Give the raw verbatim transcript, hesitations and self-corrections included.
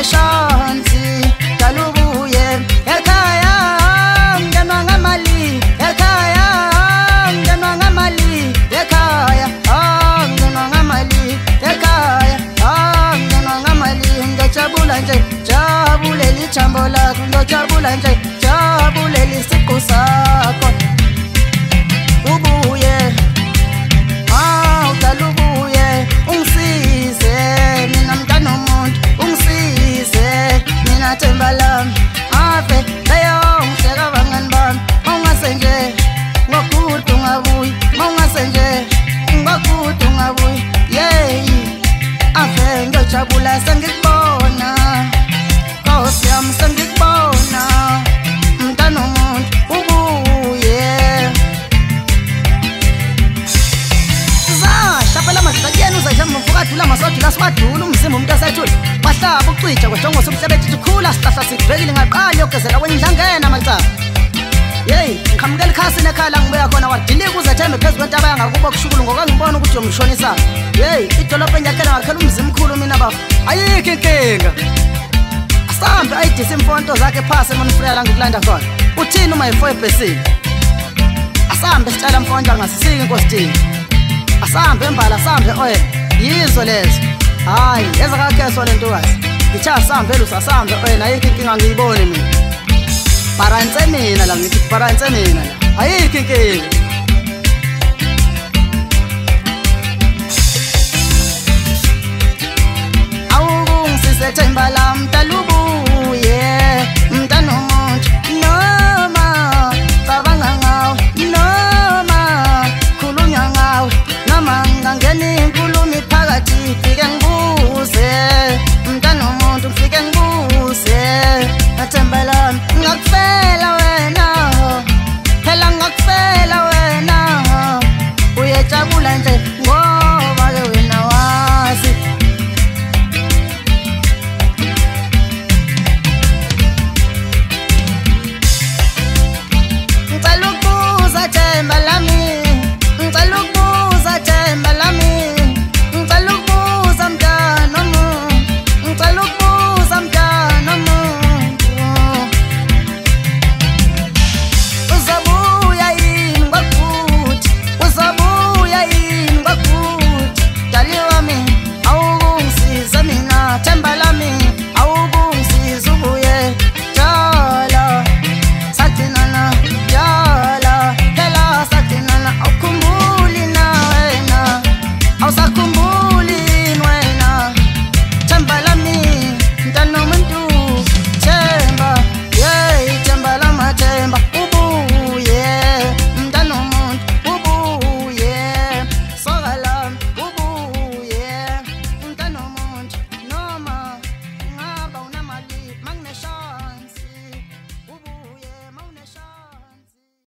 shansi dalubuye ekhaya ngenwa ngamali ekhaya ngenwa ngamali ekhaya ah ngenwa ngamali ekhaya ah ngenwa ngamali ngijabula nje jabuleli thambo lakho ngijabula nje jabuleli siqu sakho ubuye ah udalubuye ungisize mina mntana umuntu ungisize mina themba lami ave leyo ngihleka bangani bami ungasenje ngokude ungabuyi ungasenje ngokude ungabuyi yeah ave ngijabula sengikubona Nkosi yami sengikubona mntana umuntu ubuye Shapela masakeni uzajama mfukadula masodula swadula umzimba umuntu asethula bahlaba ucwija kwejongo somhlabethi sikhula sihlahla sivekile ngaqali yogezela kwenhlangena malta hey ngiqhamukela ikhasi nekhala ngibuya khona wadilika uzethembe phezulu kwentaba yangakubo kushukulu ngokangibona ukuthi uyomshonisa hey idolobha enyakhela ngakhela umzimba mkhulu mina baba ayikho inkinga asambe ayidisa imfonto zakhe phase emonfrela ngikulanda khona uthini uma yifo ebhesini asambe sicala mfonto angasisiki inkosini asambe embala asambe oye yizo lezo hayi eza kakheso lentokazi ngitha asambe lusasambe oye ayikho inkinga ngiyibone mina parantse mina la ngithi parantse mina la ayikho inkinga awungisize themba lami dalubuye mntana umuntu noma cabanga ngawe noma khulunywa ngawe noma ngangena inkulumo phakathi fike ngibuze mntana umuntu fike